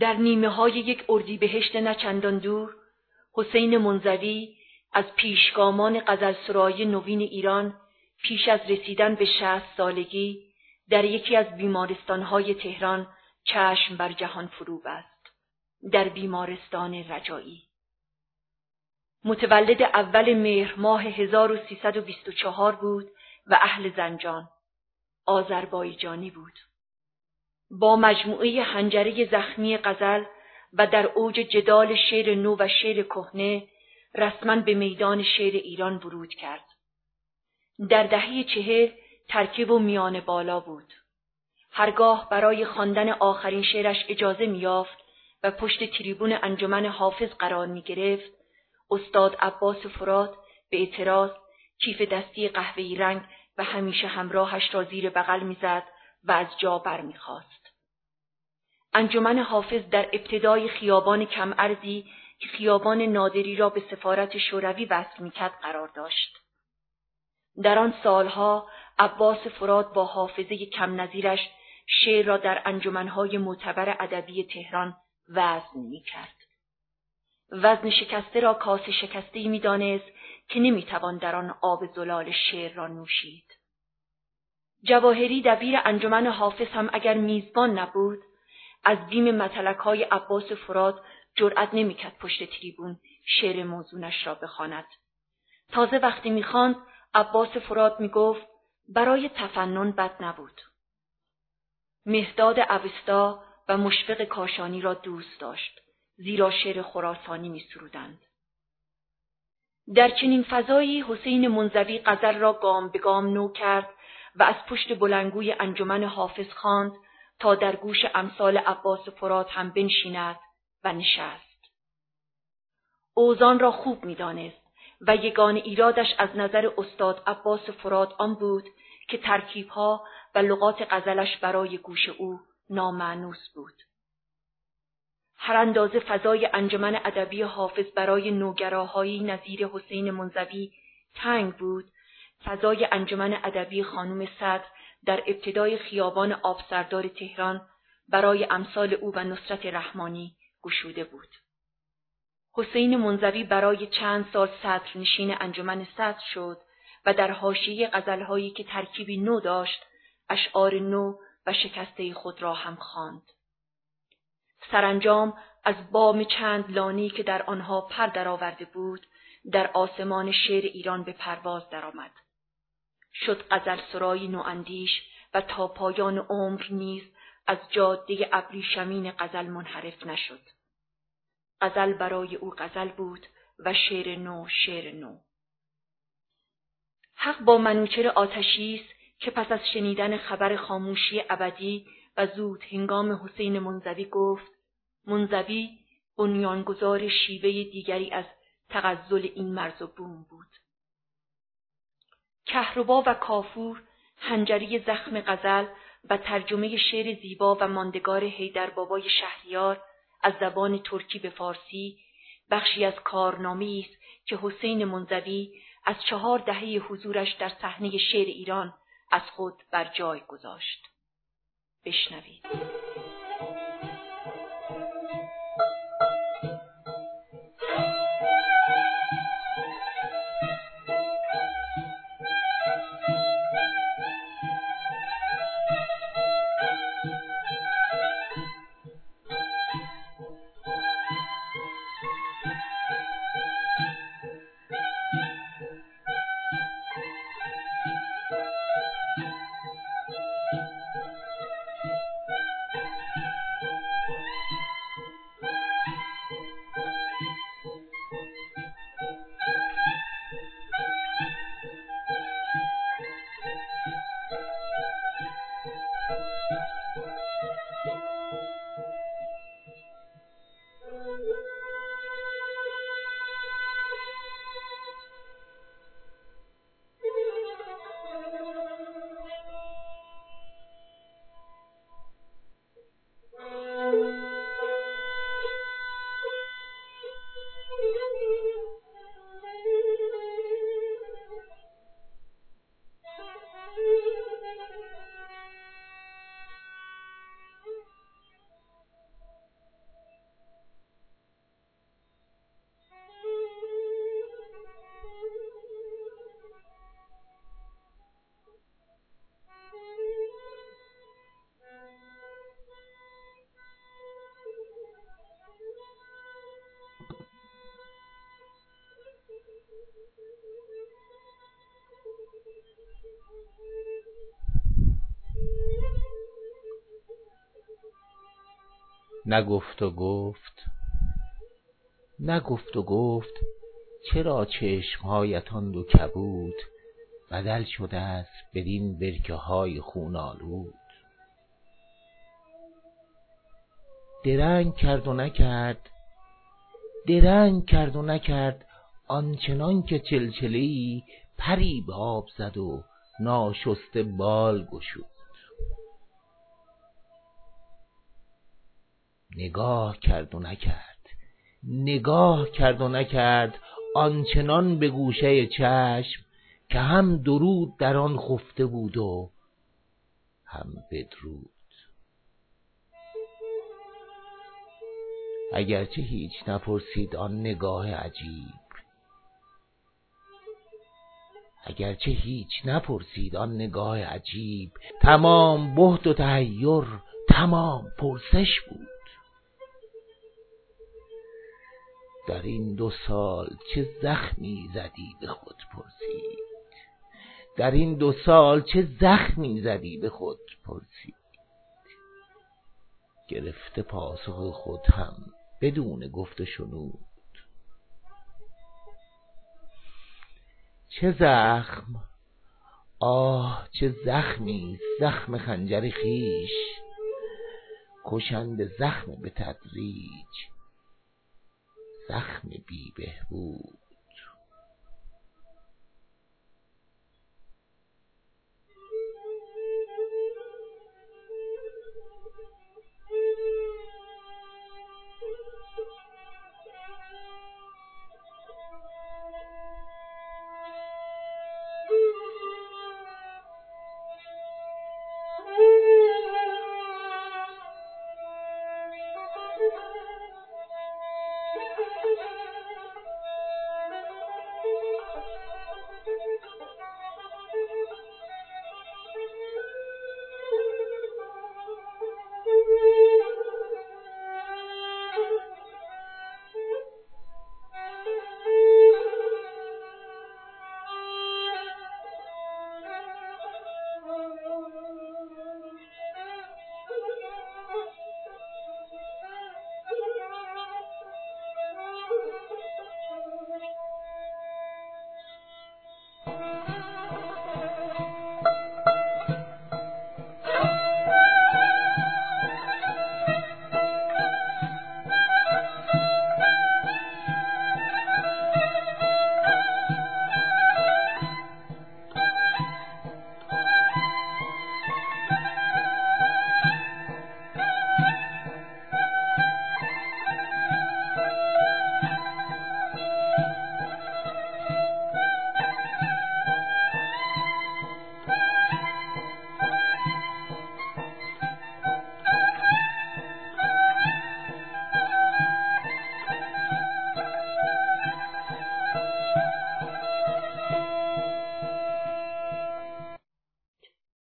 در نیمه‌های یک اردیبهشت نچندان دور، حسین منزوی از پیشگامان غزلسرایی نوین ایران پیش از رسیدن به 60 سالگی در یکی از بیمارستان‌های تهران چشم بر جهان فرو بست، در بیمارستان رجایی. متولد اول مهر ماه 1324 بود و اهل زنجان، آذربایجانی بود. با مجموعه حنجره زخمی غزل و در اوج جدال شعر نو و شعر کهنه رسما به میدان شعر ایران ورود کرد. در دهه 40 ترکیب و میان بالا بود. هرگاه برای خواندن آخرین شعرش اجازه می‌یافت و پشت تریبون انجمن حافظ قرار می‌گرفت، استاد عباس فرات به اعتراض کیف دستی قهوه‌ای رنگ و همیشه همراهش را زیر بغل می‌زد و از جا برمی‌خاست. انجمن حافظ در ابتدای خیابان کم ارزی که خیابان نادری را به سفارت شوروی وصل می‌کرد قرار داشت. در آن سالها عباس فرات با حافظه کم نظیرش شعر را در انجمن‌های معتبر ادبی تهران وزن می‌کرد. وزن شکسته را کاسه شکسته‌ای می‌دانست که نمی‌توان در آن آب زلال شعر را نوشید. جواهری دبیر انجمن حافظ هم اگر میزبان نبود، از بیم مطلق‌های عباس فرات جرأت نمی‌کرد پشت تریبون شعر موزونش را بخواند. تازه وقتی می‌خواند عباس فرات می‌گفت برای تفنن بد نبود. مهداد اوستا و مشفق کاشانی را دوست داشت، زیرا شعر خراسانی می‌سرودند. در چنین فضایی حسین منزوی غزل را گام به گام نو کرد و از پشت بلندگوی انجمن حافظ خواند تا در گوش امثال عباس فرات هم بنشیند و نشست. اوزان را خوب می‌دانست و یگانه ایرادش از نظر استاد عباس فرات آن بود که ترکیب‌ها و لغات غزلش برای گوش او نامأنوس بود. هر اندازه فضای انجمن ادبی حافظ برای نوگراهایی نظیر حسین منزوی تنگ بود، فضای انجمن ادبی خانم صدر در ابتدای خیابان آبسردار تهران برای امثال او و نصرت رحمانی گشوده بود. حسین منزوی برای چند سال صدرنشین انجمن صدر شد و در حاشیه غزل‌هایی که ترکیبی نو داشت، اشعار نو و شکسته خود را هم خواند. سرانجام از بام چند لانه‌ای که در آنها پر درآورده بود، در آسمان شعر ایران به پرواز درآمد. شد غزلسرایی نواندیش و تا پایان عمر نیز از جاده ابریشمین غزل منحرف نشد. غزل برای او غزل بود و شعر نو شعر نو. حق با منوچهر آتشی است که پس از شنیدن خبر خاموشی ابدی و زود هنگام حسین منزوی گفت: منزوی بنیانگذار شیوه دیگری از تغزل این مرز و بوم بود. کهربا و کافور، حنجری زخم غزل و ترجمه شعر زیبا و ماندگار حیدربابای شهریار از زبان ترکی به فارسی، بخشی از کارنامه‌ای است که حسین منزوی از 4 دهه حضورش در صحنه شعر ایران از خود بر جای گذاشت. بشنوید. نگفت و گفت چرا چشمهایتان دو کبود بدل شده است بدین برکه های خون آلود. درنگ کرد و نکرد آنچنان که چلچله‌ای پری به آب زد و ناشسته بال گشود. نگاه کرد و نکرد آنچنان به گوشه چشم که هم درود در آن خفته بود و هم بدرود. اگرچه هیچ نپرسید آن نگاه عجیب، تمام بهت و تحیر تمام پرسش بود. در این 2 سال چه زخمی زدی به خود پرسید. گرفته پاسخ خود هم بدون گفت و شنود. چه زخم، آه چه زخمی، زخم خنجر خویش کشنده زخم به تدریج، زخم بی بهبود.